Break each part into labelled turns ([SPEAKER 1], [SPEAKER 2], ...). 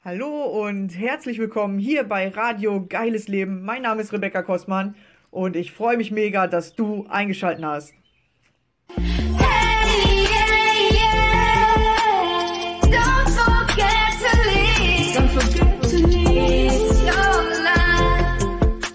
[SPEAKER 1] Hallo und herzlich willkommen hier bei Radio Geiles Leben. Mein Name ist Rebecca Kossmann und ich freue mich mega, dass du eingeschaltet hast.
[SPEAKER 2] Hey, yeah, yeah. Don't forget to leave. Don't forget to leave your life.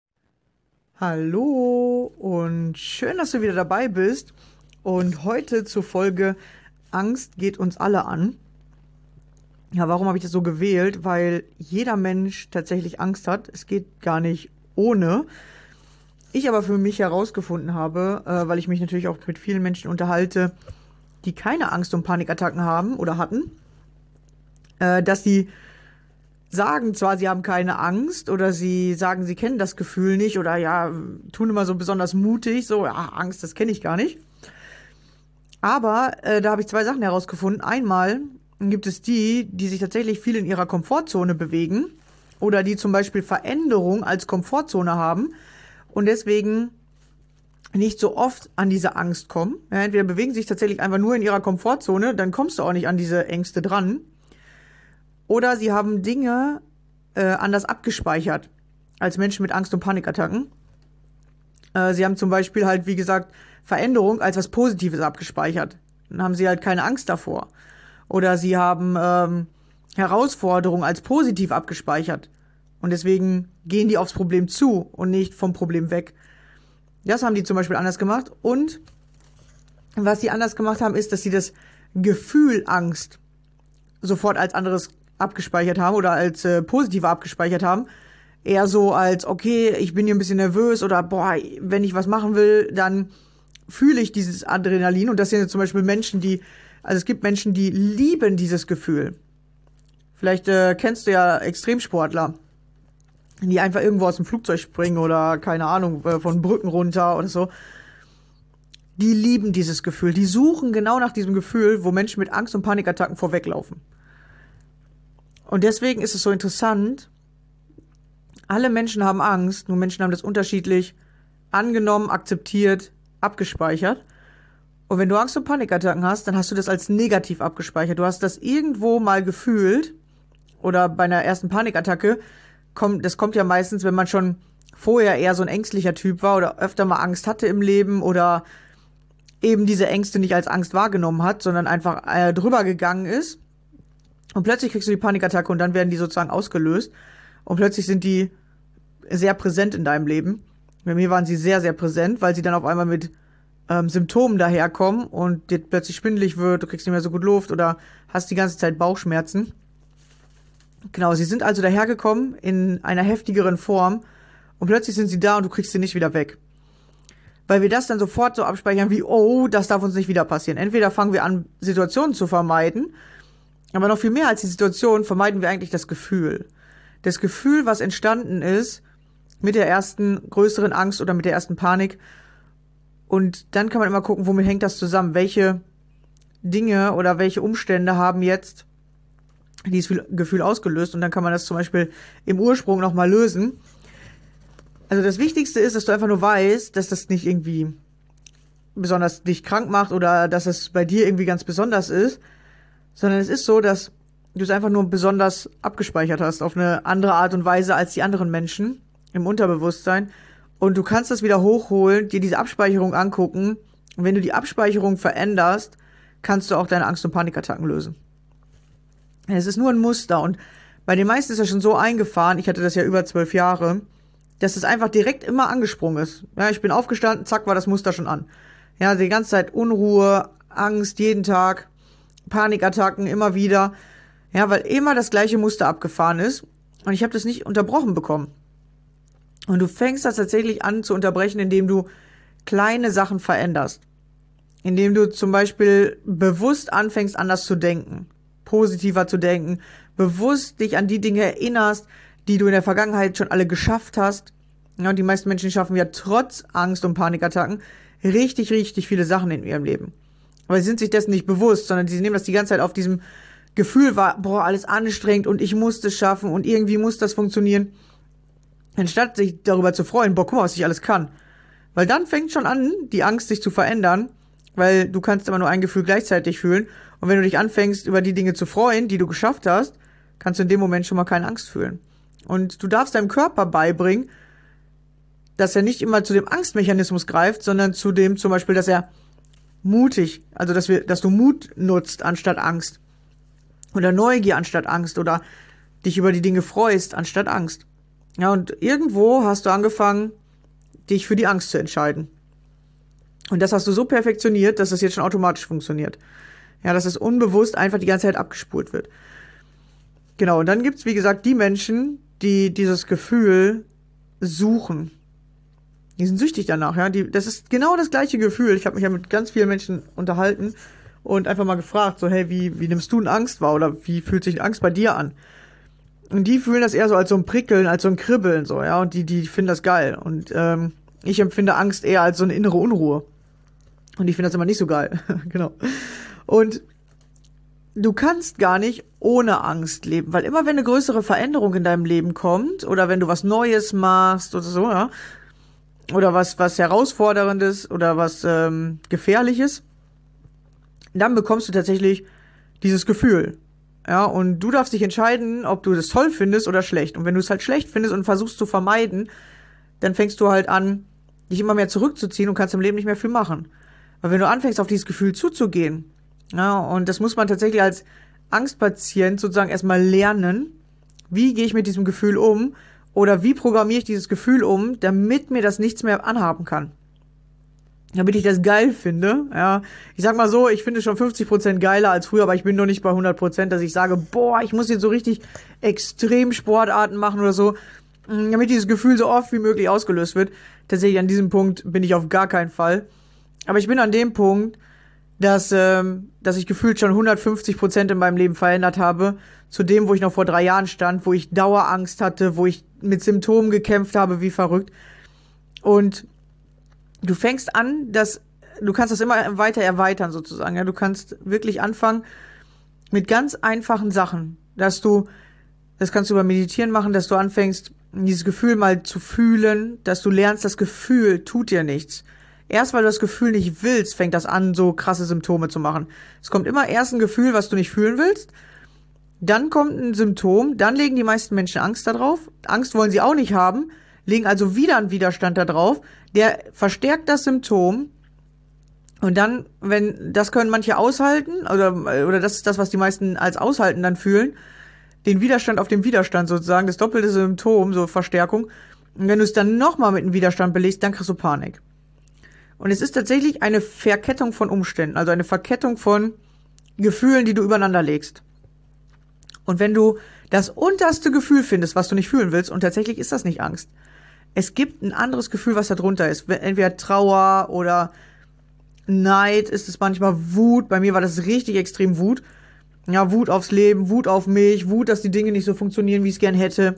[SPEAKER 1] Hallo und schön, dass du wieder dabei bist. Und heute zur Folge Angst geht uns alle an. Ja, warum habe ich das so gewählt? Weil jeder Mensch tatsächlich Angst hat. Es geht gar nicht ohne. Ich aber für mich herausgefunden habe, weil ich mich natürlich auch mit vielen Menschen unterhalte, die keine Angst- und Panikattacken haben oder hatten, dass sie sagen zwar, sie haben keine Angst oder sie sagen, sie kennen das Gefühl nicht oder ja, tun immer so besonders mutig, so, ja, Angst, das kenne ich gar nicht. Aber da habe ich zwei Sachen herausgefunden. Einmal gibt es die sich tatsächlich viel in ihrer Komfortzone bewegen oder die zum Beispiel Veränderung als Komfortzone haben und deswegen nicht so oft an diese Angst kommen. Ja, entweder bewegen sie sich tatsächlich einfach nur in ihrer Komfortzone, dann kommst du auch nicht an diese Ängste dran. Oder sie haben Dinge anders abgespeichert als Menschen mit Angst- und Panikattacken. Sie haben zum Beispiel halt, wie gesagt, Veränderung als was Positives abgespeichert. Dann haben sie halt keine Angst davor. Oder sie haben Herausforderungen als positiv abgespeichert. Und deswegen gehen die aufs Problem zu und nicht vom Problem weg. Das haben die zum Beispiel anders gemacht. Und was sie anders gemacht haben, ist, dass sie das Gefühl Angst sofort als anderes abgespeichert haben oder als positiver abgespeichert haben. Eher so als, okay, ich bin hier ein bisschen nervös oder boah, wenn ich was machen will, dann fühle ich dieses Adrenalin. Und das sind zum Beispiel Menschen, also es gibt Menschen, die lieben dieses Gefühl. Vielleicht kennst du ja Extremsportler, die einfach irgendwo aus dem Flugzeug springen oder, keine Ahnung, von Brücken runter oder so. Die lieben dieses Gefühl. Die suchen genau nach diesem Gefühl, wo Menschen mit Angst- und Panikattacken vorweglaufen. Und deswegen ist es so interessant, alle Menschen haben Angst, nur Menschen haben das unterschiedlich angenommen, akzeptiert, abgespeichert. Und wenn du Angst- und Panikattacken hast, dann hast du das als negativ abgespeichert. Du hast das irgendwo mal gefühlt oder bei einer ersten Panikattacke, das kommt ja meistens, wenn man schon vorher eher so ein ängstlicher Typ war oder öfter mal Angst hatte im Leben oder eben diese Ängste nicht als Angst wahrgenommen hat, sondern einfach drüber gegangen ist. Und plötzlich kriegst du die Panikattacke und dann werden die sozusagen ausgelöst. Und plötzlich sind die sehr präsent in deinem Leben. Bei mir waren sie sehr, sehr präsent, weil sie dann auf einmal mit Symptomen daherkommen und dir plötzlich schwindelig wird, du kriegst nicht mehr so gut Luft oder hast die ganze Zeit Bauchschmerzen. Genau, sie sind also dahergekommen in einer heftigeren Form und plötzlich sind sie da und du kriegst sie nicht wieder weg. Weil wir das dann sofort so abspeichern wie, oh, das darf uns nicht wieder passieren. Entweder fangen wir an, Situationen zu vermeiden, aber noch viel mehr als die Situation vermeiden wir eigentlich das Gefühl. Das Gefühl, was entstanden ist mit der ersten größeren Angst oder mit der ersten Panik. Und dann kann man immer gucken, womit hängt das zusammen? Welche Dinge oder welche Umstände haben jetzt dieses Gefühl ausgelöst? Und dann kann man das zum Beispiel im Ursprung nochmal lösen. Also das Wichtigste ist, dass du einfach nur weißt, dass das nicht irgendwie besonders dich krank macht oder dass es bei dir irgendwie ganz besonders ist, sondern es ist so, dass du es einfach nur besonders abgespeichert hast auf eine andere Art und Weise als die anderen Menschen im Unterbewusstsein. Und du kannst das wieder hochholen, dir diese Abspeicherung angucken. Und wenn du die Abspeicherung veränderst, kannst du auch deine Angst- und Panikattacken lösen. Es ist nur ein Muster. Und bei den meisten ist das schon so eingefahren, ich hatte das ja über 12 Jahre, dass es einfach direkt immer angesprungen ist. Ja, ich bin aufgestanden, zack, war das Muster schon an. Ja, die ganze Zeit Unruhe, Angst, jeden Tag, Panikattacken, immer wieder. Ja, weil immer das gleiche Muster abgefahren ist. Und ich habe das nicht unterbrochen bekommen. Und du fängst das tatsächlich an zu unterbrechen, indem du kleine Sachen veränderst. Indem du zum Beispiel bewusst anfängst, anders zu denken, positiver zu denken, bewusst dich an die Dinge erinnerst, die du in der Vergangenheit schon alle geschafft hast. Ja, und die meisten Menschen schaffen ja trotz Angst- und Panikattacken richtig, richtig viele Sachen in ihrem Leben. Aber sie sind sich dessen nicht bewusst, sondern sie nehmen das die ganze Zeit auf diesem Gefühl wahr, boah, alles anstrengend und ich muss das schaffen und irgendwie muss das funktionieren. Anstatt sich darüber zu freuen, boah, guck mal, was ich alles kann. Weil dann fängt schon an, die Angst sich zu verändern, weil du kannst immer nur ein Gefühl gleichzeitig fühlen. Und wenn du dich anfängst, über die Dinge zu freuen, die du geschafft hast, kannst du in dem Moment schon mal keine Angst fühlen. Und du darfst deinem Körper beibringen, dass er nicht immer zu dem Angstmechanismus greift, sondern zu dem zum Beispiel, dass er mutig, also dass du Mut nutzt anstatt Angst. Oder Neugier anstatt Angst oder dich über die Dinge freust anstatt Angst. Ja, und irgendwo hast du angefangen, dich für die Angst zu entscheiden. Und das hast du so perfektioniert, dass das jetzt schon automatisch funktioniert. Ja, dass es unbewusst einfach die ganze Zeit abgespult wird. Genau, und dann gibt's, wie gesagt, die Menschen, die dieses Gefühl suchen. Die sind süchtig danach, ja. Das ist genau das gleiche Gefühl. Ich habe mich ja mit ganz vielen Menschen unterhalten und einfach mal gefragt, so, hey, wie nimmst du denn Angst wahr? Oder wie fühlt sich Angst bei dir an? Und die fühlen das eher so als so ein Prickeln, als so ein Kribbeln, so, ja. Und die finden das geil. Und ich empfinde Angst eher als so eine innere Unruhe. Und ich finde das immer nicht so geil. Genau. Und du kannst gar nicht ohne Angst leben, weil immer wenn eine größere Veränderung in deinem Leben kommt oder wenn du was Neues machst oder so, ja, oder was Herausforderndes oder was Gefährliches, dann bekommst du tatsächlich dieses Gefühl. Ja, und du darfst dich entscheiden, ob du das toll findest oder schlecht. Und wenn du es halt schlecht findest und versuchst zu vermeiden, dann fängst du halt an, dich immer mehr zurückzuziehen und kannst im Leben nicht mehr viel machen. Weil wenn du anfängst, auf dieses Gefühl zuzugehen, ja, und das muss man tatsächlich als Angstpatient sozusagen erstmal lernen, wie gehe ich mit diesem Gefühl um oder wie programmiere ich dieses Gefühl um, damit mir das nichts mehr anhaben kann. Damit ich das geil finde, ja. Ich sag mal so, ich finde schon 50% geiler als früher, aber ich bin noch nicht bei 100%, dass ich sage, boah, ich muss jetzt so richtig extrem Sportarten machen oder so, damit dieses Gefühl so oft wie möglich ausgelöst wird. Tatsächlich an diesem Punkt bin ich auf gar keinen Fall. Aber ich bin an dem Punkt, dass ich gefühlt schon 150% in meinem Leben verändert habe, zu dem, wo ich noch vor 3 Jahren stand, wo ich Dauerangst hatte, wo ich mit Symptomen gekämpft habe, wie verrückt. Und du fängst an, du kannst das immer weiter erweitern sozusagen. Ja, du kannst wirklich anfangen mit ganz einfachen Sachen, das kannst du beim Meditieren machen, dass du anfängst, dieses Gefühl mal zu fühlen, dass du lernst, das Gefühl tut dir nichts. Erst weil du das Gefühl nicht willst, fängt das an, so krasse Symptome zu machen. Es kommt immer erst ein Gefühl, was du nicht fühlen willst. Dann kommt ein Symptom, dann legen die meisten Menschen Angst darauf. Angst wollen sie auch nicht haben, legen also wieder einen Widerstand da drauf. Der verstärkt das Symptom. Und dann, das können manche aushalten, oder das ist das, was die meisten als aushalten dann fühlen, den Widerstand auf dem Widerstand sozusagen, das doppelte Symptom, so Verstärkung. Und wenn du es dann nochmal mit einem Widerstand belegst, dann kriegst du Panik. Und es ist tatsächlich eine Verkettung von Umständen, also eine Verkettung von Gefühlen, die du übereinander legst. Und wenn du das unterste Gefühl findest, was du nicht fühlen willst, und tatsächlich ist das nicht Angst. Es gibt ein anderes Gefühl, was da drunter ist. Entweder Trauer oder Neid, ist es manchmal Wut. Bei mir war das richtig extrem Wut. Ja, Wut aufs Leben, Wut auf mich, Wut, dass die Dinge nicht so funktionieren, wie ich es gern hätte.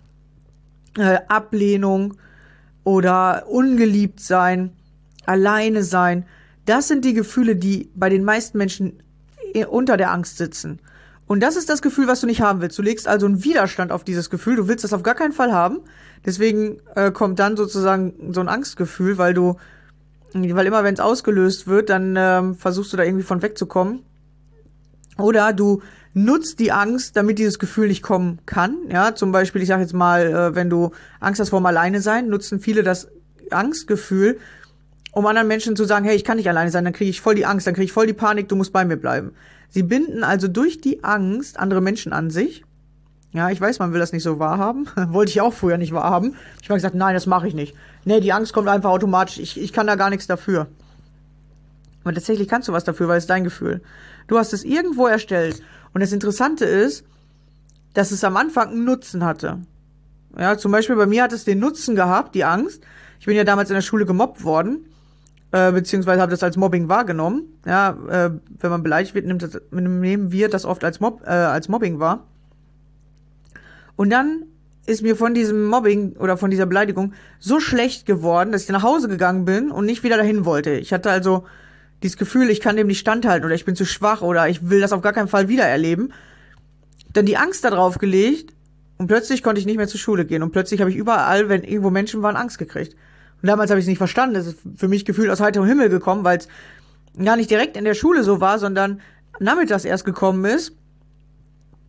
[SPEAKER 1] Ablehnung oder ungeliebt sein, alleine sein. Das sind die Gefühle, die bei den meisten Menschen unter der Angst sitzen. Und das ist das Gefühl, was du nicht haben willst. Du legst also einen Widerstand auf dieses Gefühl. Du willst das auf gar keinen Fall haben. Deswegen kommt dann sozusagen so ein Angstgefühl, weil immer wenn es ausgelöst wird, dann versuchst du da irgendwie von wegzukommen. Oder du nutzt die Angst, damit dieses Gefühl nicht kommen kann. Ja, zum Beispiel, ich sage jetzt mal, wenn du Angst hast vor dem Alleine-Sein, nutzen viele das Angstgefühl, um anderen Menschen zu sagen, hey, ich kann nicht alleine sein, dann kriege ich voll die Angst, dann kriege ich voll die Panik, du musst bei mir bleiben. Sie binden also durch die Angst andere Menschen an sich. Ja, ich weiß, man will das nicht so wahrhaben. Wollte ich auch früher nicht wahrhaben. Ich habe gesagt, nein, das mache ich nicht. Nee, die Angst kommt einfach automatisch. Ich kann da gar nichts dafür. Aber tatsächlich kannst du was dafür, weil es dein Gefühl. Du hast es irgendwo erstellt. Und das Interessante ist, dass es am Anfang einen Nutzen hatte. Ja, zum Beispiel bei mir hat es den Nutzen gehabt, die Angst. Ich bin ja damals in der Schule gemobbt worden. Beziehungsweise habe das als Mobbing wahrgenommen. Ja, wenn man beleidigt wird, nehmen wir das oft als Mobbing wahr. Und dann ist mir von diesem Mobbing oder von dieser Beleidigung so schlecht geworden, dass ich nach Hause gegangen bin und nicht wieder dahin wollte. Ich hatte also dieses Gefühl, ich kann dem nicht standhalten oder ich bin zu schwach oder ich will das auf gar keinen Fall wieder erleben. Dann die Angst da drauf gelegt und plötzlich konnte ich nicht mehr zur Schule gehen. Und plötzlich habe ich überall, wenn irgendwo Menschen waren, Angst gekriegt. Und damals habe ich es nicht verstanden. Das ist für mich gefühlt aus heiterem Himmel gekommen, weil es gar nicht direkt in der Schule so war, sondern nachmittags erst gekommen ist.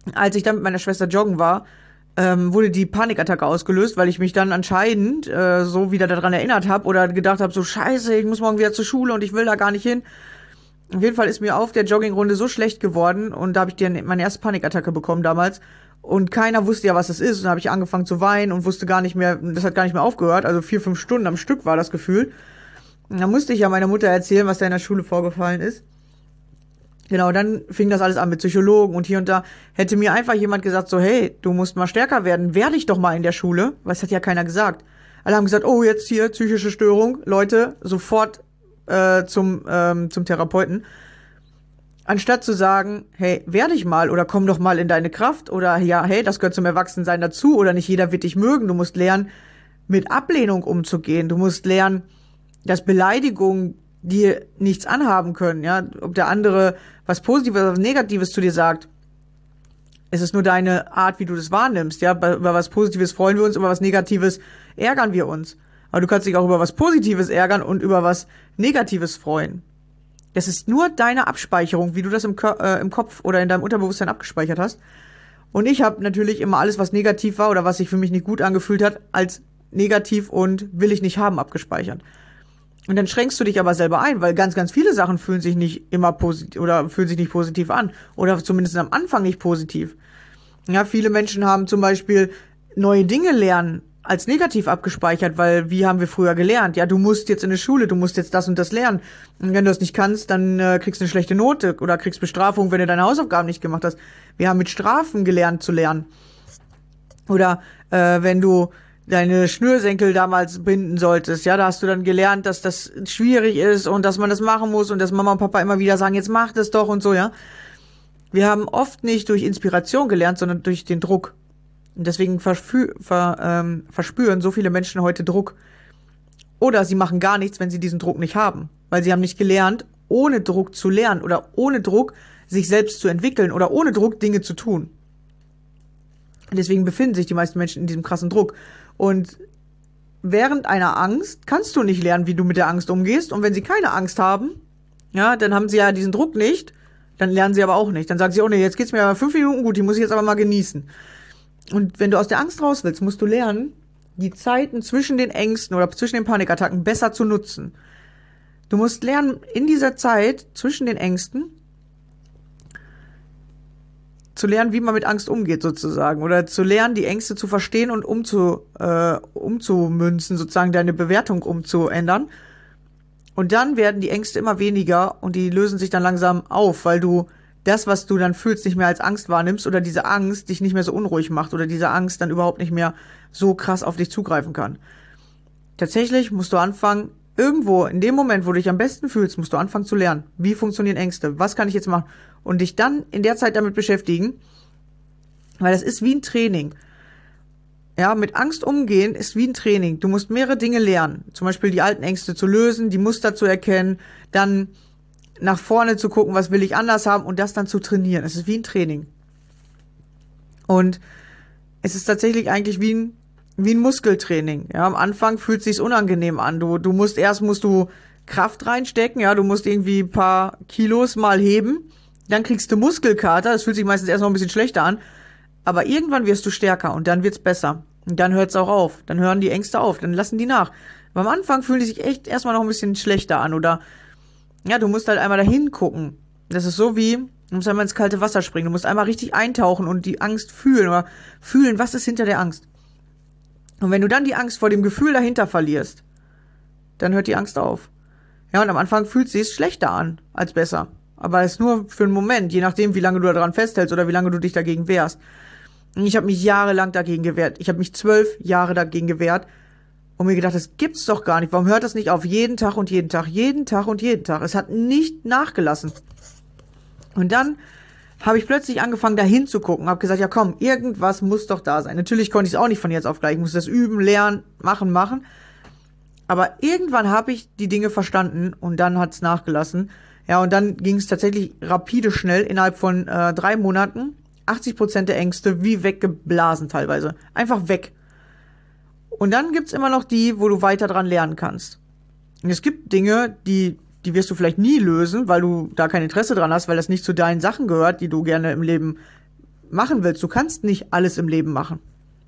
[SPEAKER 1] als ich dann mit meiner Schwester joggen war, wurde die Panikattacke ausgelöst, weil ich mich dann anscheinend so wieder daran erinnert habe oder gedacht habe, so scheiße, ich muss morgen wieder zur Schule und ich will da gar nicht hin. Auf jeden Fall ist mir auf der Joggingrunde so schlecht geworden und da habe ich meine erste Panikattacke bekommen damals und keiner wusste ja, was das ist und dann habe ich angefangen zu weinen und wusste gar nicht mehr, das hat gar nicht mehr aufgehört, also 4, 5 Stunden am Stück war das Gefühl. Und dann musste ich ja meiner Mutter erzählen, was da in der Schule vorgefallen ist. Genau, dann fing das alles an mit Psychologen und hier und da. Hätte mir einfach jemand gesagt, so, hey, du musst mal stärker werden, werde ich doch mal in der Schule. Weil es hat ja keiner gesagt. Alle haben gesagt, oh, jetzt hier, psychische Störung. Leute, sofort zum Therapeuten. Anstatt zu sagen, hey, werde ich mal oder komm doch mal in deine Kraft oder ja, hey, das gehört zum Erwachsensein dazu oder nicht jeder wird dich mögen. Du musst lernen, mit Ablehnung umzugehen. Du musst lernen, dass Beleidigungen dir nichts anhaben können, ja, ob der andere was Positives oder was Negatives zu dir sagt. Es ist nur deine Art, wie du das wahrnimmst, ja, über was Positives freuen wir uns, über was Negatives ärgern wir uns. Aber du kannst dich auch über was Positives ärgern und über was Negatives freuen. Das ist nur deine Abspeicherung, wie du das im Kopf oder in deinem Unterbewusstsein abgespeichert hast. Und ich habe natürlich immer alles, was negativ war oder was sich für mich nicht gut angefühlt hat, als negativ und will ich nicht haben abgespeichert. Und dann schränkst du dich aber selber ein, weil ganz, ganz viele Sachen fühlen sich nicht immer positiv oder fühlen sich nicht positiv an. Oder zumindest am Anfang nicht positiv. Ja, viele Menschen haben zum Beispiel neue Dinge lernen als negativ abgespeichert, weil wie haben wir früher gelernt? Ja, du musst jetzt in die Schule, du musst jetzt das und das lernen. Und wenn du das nicht kannst, dann kriegst du eine schlechte Note oder kriegst Bestrafung, wenn du deine Hausaufgaben nicht gemacht hast. Wir haben mit Strafen gelernt zu lernen. Oder wenn du deine Schnürsenkel damals binden solltest, ja, da hast du dann gelernt, dass das schwierig ist und dass man das machen muss und dass Mama und Papa immer wieder sagen, jetzt mach das doch und so, ja. Wir haben oft nicht durch Inspiration gelernt, sondern durch den Druck. Und deswegen verspüren so viele Menschen heute Druck. Oder sie machen gar nichts, wenn sie diesen Druck nicht haben. Weil sie haben nicht gelernt, ohne Druck zu lernen oder ohne Druck sich selbst zu entwickeln oder ohne Druck Dinge zu tun. Und deswegen befinden sich die meisten Menschen in diesem krassen Druck. Und während einer Angst kannst du nicht lernen, wie du mit der Angst umgehst. Und wenn sie keine Angst haben, ja, dann haben sie ja diesen Druck nicht. Dann lernen sie aber auch nicht. Dann sagen sie, oh nee, jetzt geht's mir 5 Minuten gut, die muss ich jetzt aber mal genießen. Und wenn du aus der Angst raus willst, musst du lernen, die Zeiten zwischen den Ängsten oder zwischen den Panikattacken besser zu nutzen. Du musst lernen, in dieser Zeit zwischen den Ängsten zu lernen, wie man mit Angst umgeht sozusagen. Oder zu lernen, die Ängste zu verstehen und umzumünzen, sozusagen deine Bewertung umzuändern. Und dann werden die Ängste immer weniger und die lösen sich dann langsam auf, weil du das, was du dann fühlst, nicht mehr als Angst wahrnimmst oder diese Angst dich nicht mehr so unruhig macht oder diese Angst dann überhaupt nicht mehr so krass auf dich zugreifen kann. Tatsächlich musst du anfangen, irgendwo in dem Moment, wo du dich am besten fühlst, musst du anfangen zu lernen. Wie funktionieren Ängste? Was kann ich jetzt machen? Und dich dann in der Zeit damit beschäftigen, weil das ist wie ein Training. Ja, mit Angst umgehen ist wie ein Training. Du musst mehrere Dinge lernen. Zum Beispiel die alten Ängste zu lösen, die Muster zu erkennen, dann nach vorne zu gucken, was will ich anders haben und das dann zu trainieren. Es ist wie ein Training. Und es ist tatsächlich eigentlich wie ein Muskeltraining. Ja, am Anfang fühlt es sich unangenehm an. Du musst Kraft reinstecken, ja, du musst irgendwie ein paar Kilos mal heben. Dann kriegst du Muskelkater, das fühlt sich meistens erst noch ein bisschen schlechter an, aber irgendwann wirst du stärker und dann wird's besser. Und dann hört's auch auf, dann hören die Ängste auf, dann lassen die nach. Aber am Anfang fühlen die sich echt erstmal noch ein bisschen schlechter an oder, ja, du musst halt einmal dahin gucken. Das ist so wie, du musst einmal ins kalte Wasser springen, du musst einmal richtig eintauchen und die Angst fühlen oder fühlen, was ist hinter der Angst. Und wenn du dann die Angst vor dem Gefühl dahinter verlierst, dann hört die Angst auf. Ja, und am Anfang fühlt sie es schlechter an als besser. Aber es ist nur für einen Moment, je nachdem, wie lange du daran festhältst oder wie lange du dich dagegen wehrst. Und ich habe mich jahrelang dagegen gewehrt. Ich habe mich 12 Jahre dagegen gewehrt und mir gedacht, das gibt's doch gar nicht. Warum hört das nicht auf? Jeden Tag und jeden Tag, jeden Tag und jeden Tag. Es hat nicht nachgelassen. Und dann habe ich plötzlich angefangen, da hinzugucken. Habe gesagt, ja komm, irgendwas muss doch da sein. Natürlich konnte ich es auch nicht von jetzt auf gleich. Ich musste das üben, lernen, machen. Aber irgendwann habe ich die Dinge verstanden und dann hat's nachgelassen. Ja, und dann ging es tatsächlich rapide schnell, innerhalb von 3 Monaten, 80% der Ängste wie weggeblasen teilweise. Einfach weg. Und dann gibt's immer noch die, wo du weiter dran lernen kannst. Und es gibt Dinge, die wirst du vielleicht nie lösen, weil du da kein Interesse dran hast, weil das nicht zu deinen Sachen gehört, die du gerne im Leben machen willst. Du kannst nicht alles im Leben machen.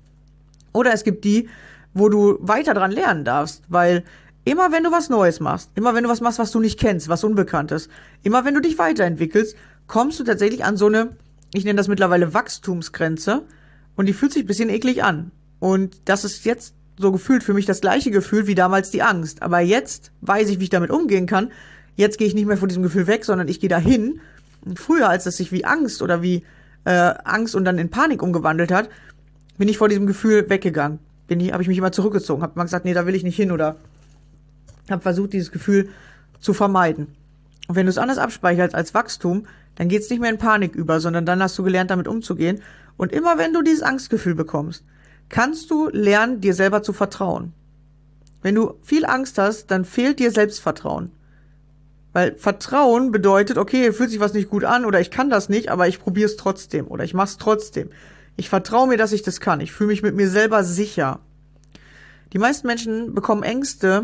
[SPEAKER 1] Oder es gibt die, wo du weiter dran lernen darfst, weil immer wenn du was Neues machst, immer wenn du was machst, was du nicht kennst, was Unbekanntes, immer wenn du dich weiterentwickelst, kommst du tatsächlich an so eine, ich nenne das mittlerweile Wachstumsgrenze, und die fühlt sich ein bisschen eklig an. Und das ist jetzt so gefühlt für mich das gleiche Gefühl wie damals die Angst. Aber jetzt weiß ich, wie ich damit umgehen kann. Jetzt gehe ich nicht mehr von diesem Gefühl weg, sondern ich gehe dahin. Und früher, als das sich wie Angst oder wie Angst und dann in Panik umgewandelt hat, bin ich vor diesem Gefühl weggegangen. Habe ich mich immer zurückgezogen, habe mal gesagt, nee, da will ich nicht hin, oder habe versucht, dieses Gefühl zu vermeiden. Und wenn du es anders abspeicherst als Wachstum, dann geht es nicht mehr in Panik über, sondern dann hast du gelernt, damit umzugehen. Und immer wenn du dieses Angstgefühl bekommst, kannst du lernen, dir selber zu vertrauen. Wenn du viel Angst hast, dann fehlt dir Selbstvertrauen. Weil Vertrauen bedeutet, okay, fühlt sich was nicht gut an oder ich kann das nicht, aber ich probiere es trotzdem oder ich mache es trotzdem. Ich vertraue mir, dass ich das kann. Ich fühle mich mit mir selber sicher. Die meisten Menschen bekommen Ängste,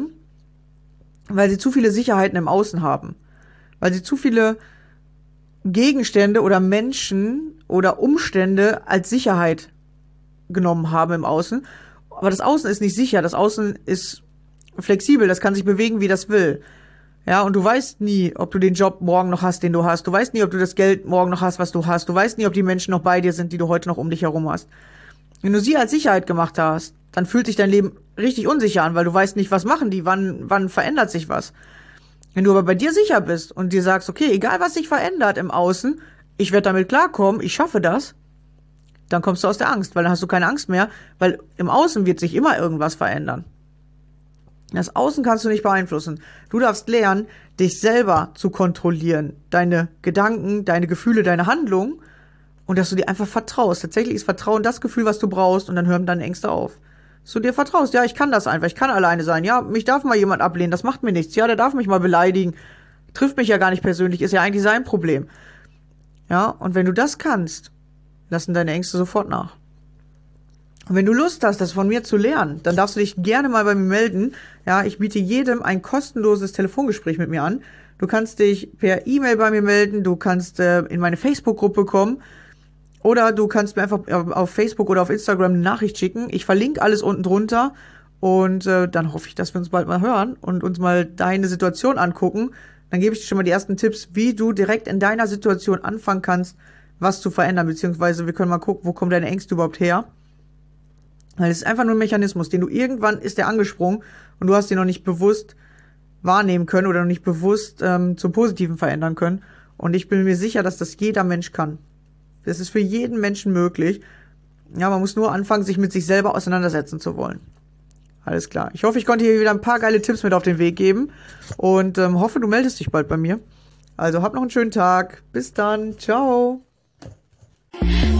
[SPEAKER 1] weil sie zu viele Sicherheiten im Außen haben. Weil sie zu viele Gegenstände oder Menschen oder Umstände als Sicherheit genommen haben im Außen. Aber das Außen ist nicht sicher. Das Außen ist flexibel. Das kann sich bewegen, wie das will. Ja, und du weißt nie, ob du den Job morgen noch hast, den du hast. Du weißt nie, ob du das Geld morgen noch hast, was du hast. Du weißt nie, ob die Menschen noch bei dir sind, die du heute noch um dich herum hast. Wenn du sie als Sicherheit gemacht hast, dann fühlt sich dein Leben richtig unsicher an, weil du weißt nicht, was machen die, wann verändert sich was. Wenn du aber bei dir sicher bist und dir sagst, okay, egal was sich verändert im Außen, ich werde damit klarkommen, ich schaffe das, dann kommst du aus der Angst, weil dann hast du keine Angst mehr, weil im Außen wird sich immer irgendwas verändern. Das Außen kannst du nicht beeinflussen. Du darfst lernen, dich selber zu kontrollieren. Deine Gedanken, deine Gefühle, deine Handlungen. Und dass du dir einfach vertraust. Tatsächlich ist Vertrauen das Gefühl, was du brauchst. Und dann hören deine Ängste auf. Dass du dir vertraust. Ja, ich kann das einfach. Ich kann alleine sein. Ja, mich darf mal jemand ablehnen. Das macht mir nichts. Ja, der darf mich mal beleidigen. Trifft mich ja gar nicht persönlich. Ist ja eigentlich sein Problem. Ja, und wenn du das kannst, lassen deine Ängste sofort nach. Und wenn du Lust hast, das von mir zu lernen, dann darfst du dich gerne mal bei mir melden. Ja, ich biete jedem ein kostenloses Telefongespräch mit mir an. Du kannst dich per E-Mail bei mir melden, du kannst in meine Facebook-Gruppe kommen oder du kannst mir einfach auf Facebook oder auf Instagram eine Nachricht schicken. Ich verlinke alles unten drunter und dann hoffe ich, dass wir uns bald mal hören und uns mal deine Situation angucken. Dann gebe ich dir schon mal die ersten Tipps, wie du direkt in deiner Situation anfangen kannst, was zu verändern, beziehungsweise wir können mal gucken, wo kommen deine Ängste überhaupt her. Weil es ist einfach nur ein Mechanismus, den du irgendwann ist der angesprungen und du hast ihn noch nicht bewusst wahrnehmen können oder noch nicht bewusst zum Positiven verändern können. Und ich bin mir sicher, dass das jeder Mensch kann. Das ist für jeden Menschen möglich. Ja, man muss nur anfangen, sich mit sich selber auseinandersetzen zu wollen. Alles klar. Ich hoffe, ich konnte hier wieder ein paar geile Tipps mit auf den Weg geben und hoffe, du meldest dich bald bei mir. Also hab noch einen schönen Tag. Bis dann. Ciao.